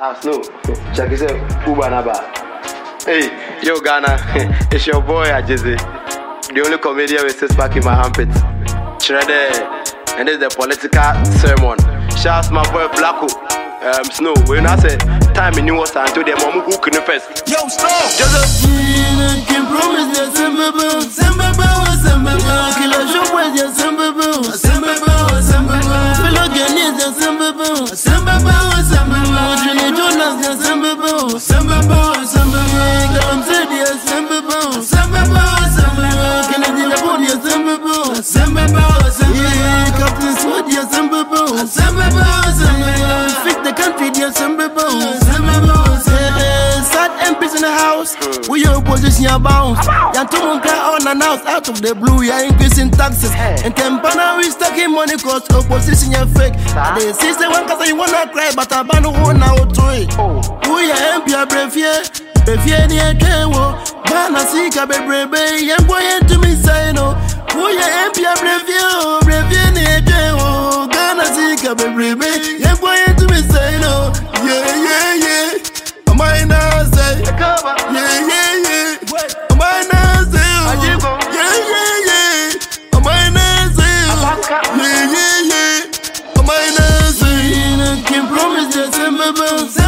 Snow, check yourself, Ubanaba. Hey, yo Ghana, it's your boy Ajizzy, the only comedian with six pack in my armpit. Shredder, and this is the political sermon. Shouts my boy Blacko. Snow, when I say time in New York until the mom who couldn't first. Yo, Snow! Just can promise that Samba Killer Shop with your Samba Fellow Ghanaians and Samba Jenny Jonas and Samba Galam said yes, Samba Kennedy Labon, yes, Samba Captain Sword, yes, Samba Fix the country, yes, Samba Sad MPs in the house, we your opposition bounce. Yantumunka on announced out of the blue, you're increasing taxes. And Tempana we stacking money cause opposition you're fake. They say one cause you wanna cry, but I ban one now to it. We are MP a brefie, near Kewo. Bana Sika Brebe, young boy to me say no. We are MP a brefie near Kewo. Bana Sika Brebe, young boy to me say no. Yeah. Am I now say? Yeah. Am I now say? Yeah. Am I now say? Yeah. Am I now say? Can promise that